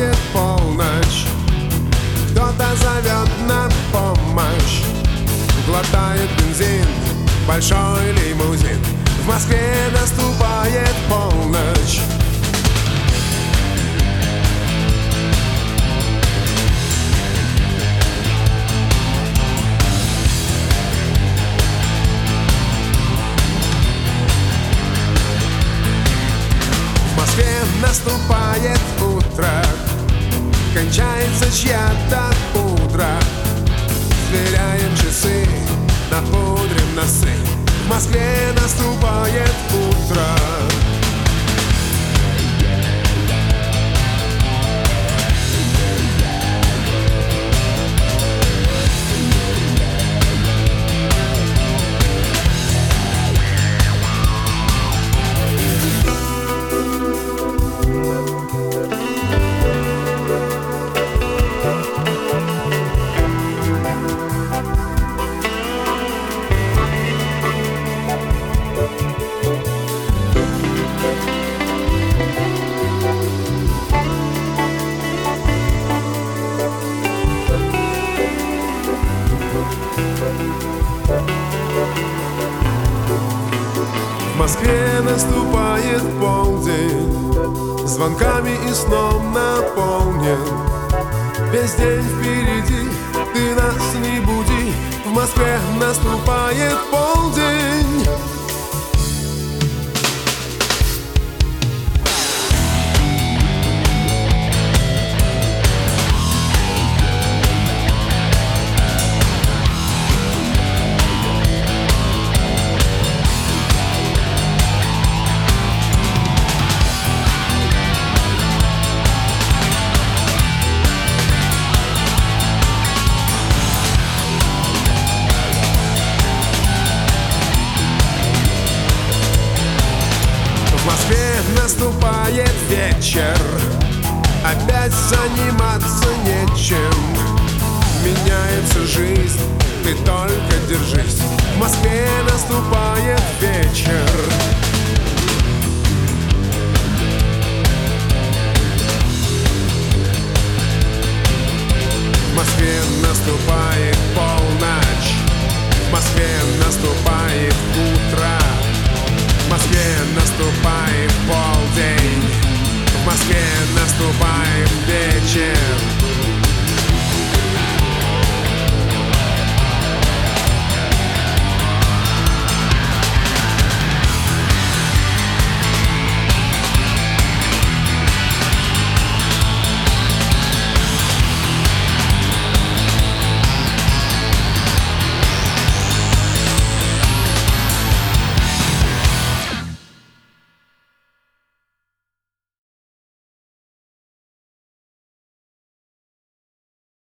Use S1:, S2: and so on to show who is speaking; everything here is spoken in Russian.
S1: наступает полночь, кто-то зовет на помощь. Глотает бензин большой лимузин. В Москве наступает полночь. В Москве наступает утро, кончается чья-то пудра. Сверяем часы, напудрим носы. В Москве наступает утро. В Москве наступает полдень, звонками и сном наполнен. Весь день впереди, ты нас не буди. В Москве наступает полдень. В Москве наступает вечер, опять заниматься нечем. Меняется жизнь, ты только держись. В Москве наступает вечер. В Москве наступает